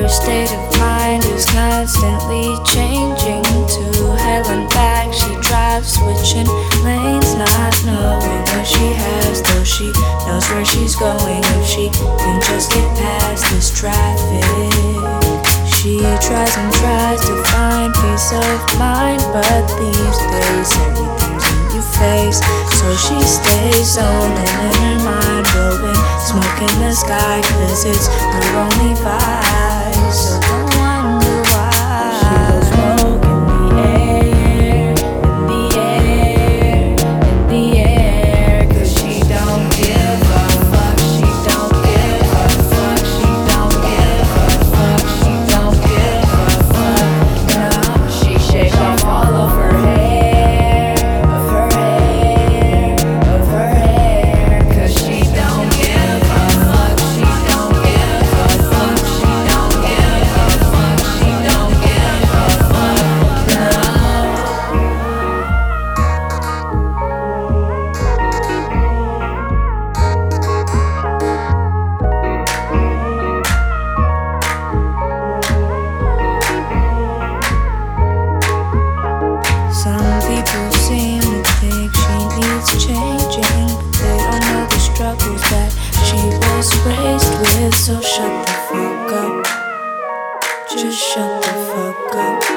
state of mind is constantly changing. To hell and back she drives, switching lanes, not knowing what she has, though she knows where she's going. If she can just get past this traffic, she tries and tries to find peace of mind, but these days everything's in your face. So she stays zoning in her mind, blowing smoke in the sky, 'cause it's her only vibe. So don't wonder why she blows smoke in the air, in the air, in the air, 'cause she don't give a fuck, she don't give a fuck, she don't give a fuck, she don't give a fuck. No, she shake off all of her hair, of her hair, of her hair, 'cause she don't give a fuck, she don't give a fuck, she don't give a fuck, she don't give a fuck. No. Some people seem to think she needs changing, but they don't know the struggles that she was raised with. So shut the fuck up, just shut the fuck up.